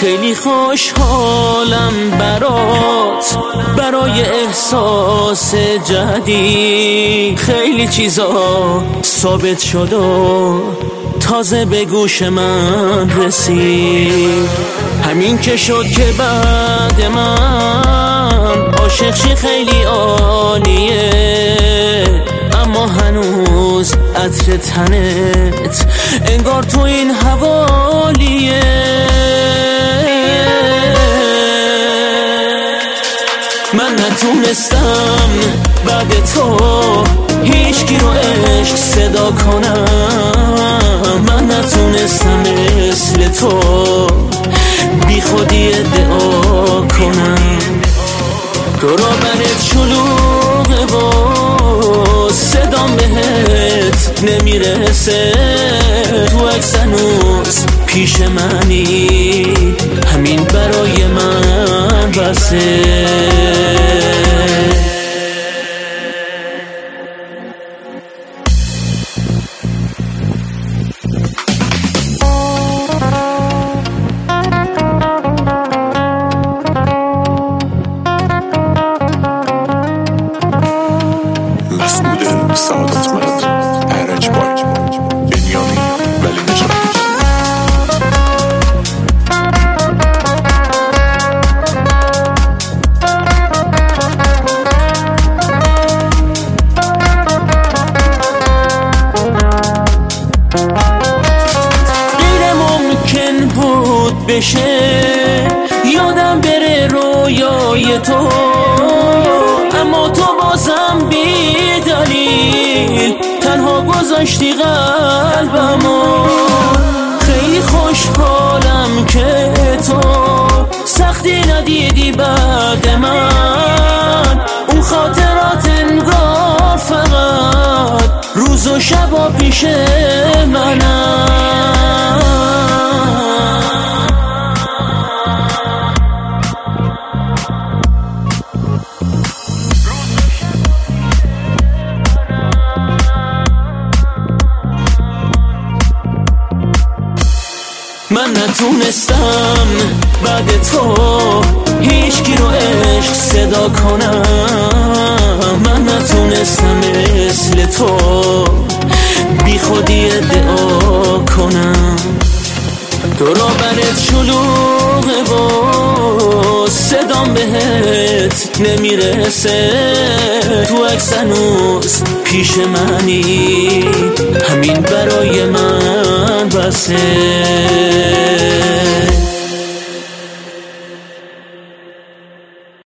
خیلی خوشحالم برای احساس جدید. خیلی چیزا ثابت شد و تازه به گوش من رسید. همین که شد که بعد من عاشق شی خیلی عالیه، اما هنوز عطر تنت انگار تو این حوالیه. من نتونستم بعد تو هیچکی رو عشق صدا کنم. من نتونستم مثل تو بی خودی ادعا کنم. تو را برات شلوغه و صدام بهت نمیرسه. تو عکس هنوز پیش منی، همین برای من بسه. سعادتمند ارج بای بنیامین ولی نژاد. غیر ممکن بود بشه یادم بره رویای تو، اما تو بازم بی دلیل تنها گذاشتی قلبمو. خیلی خوشحالم که تو سختی ندیدی بعد من. اون خاطرات انگار فقط روز و شبا پیش منم. من نتونستم بعد تو هیچکی رو عشق صدا کنم. من نتونستم مثل تو بی خودی ادعا کنم. تو را برات شلوغه و صدام بهت نمیرسه. تو عکس هنوز پیش منی، همین برای من بسه.